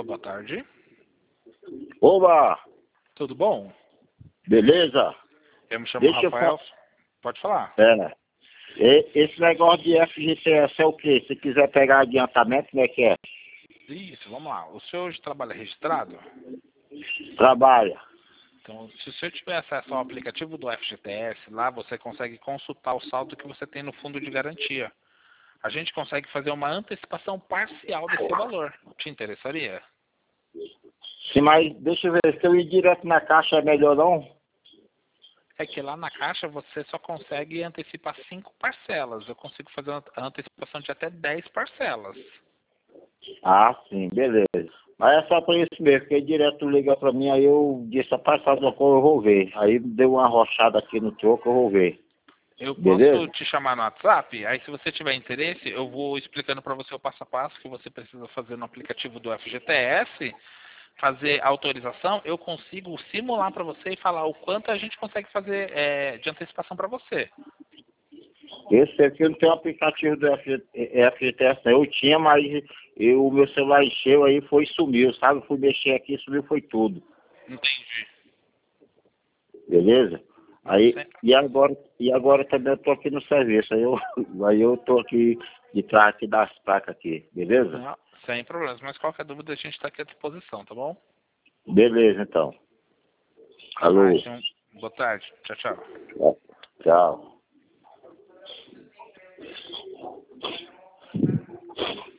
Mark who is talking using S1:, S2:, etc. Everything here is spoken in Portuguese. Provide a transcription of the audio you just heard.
S1: boa tarde.
S2: Oba!
S1: Tudo bom?
S2: Beleza?
S1: Eu me chamo
S2: Deixa
S1: Rafael. Pode falar.
S2: Esse negócio de FGTS é o quê? Se quiser pegar adiantamento, como é que é?
S1: Isso, vamos lá. O senhor hoje trabalha registrado?
S2: Trabalha.
S1: Então, se o senhor tiver acesso ao aplicativo do FGTS, lá você consegue consultar o saldo que você tem no fundo de garantia. A gente consegue fazer uma antecipação parcial desse valor. Te interessaria?
S2: Sim, mas deixa eu ver, se eu ir direto na caixa é melhor não?
S1: É que lá na Caixa você só consegue antecipar 5 parcelas. Eu consigo fazer a antecipação de até 10 parcelas.
S2: Ah, sim, beleza. Mas é só por isso mesmo, porque direto liga pra mim, aí eu disse, rapaz, faz uma coisa, eu vou ver. Aí deu uma arrochada aqui no troco, eu vou ver.
S1: Eu
S2: Beleza?
S1: posso te chamar no WhatsApp? Aí se você tiver interesse, eu vou explicando para você o passo a passo que você precisa fazer no aplicativo do FGTS, fazer a autorização, eu consigo simular para você e falar o quanto a gente consegue fazer de antecipação para você.
S2: Esse aqui não tem o aplicativo do FGTS, não. Eu tinha, mas o meu celular encheu, aí foi e sumiu, sabe? Fui mexer aqui, sumiu, foi tudo.
S1: Entendi.
S2: Beleza?
S1: Não,
S2: Aí,
S1: sem,
S2: e agora também eu tô aqui no serviço, aí eu tô aqui de trás aqui das placas aqui, beleza?
S1: não, sem problemas, mas qualquer dúvida a gente está aqui à disposição, tá bom?
S2: Beleza, então.
S1: Até
S2: Alô.
S1: mais, boa tarde. Tchau, tchau.
S2: Tchau.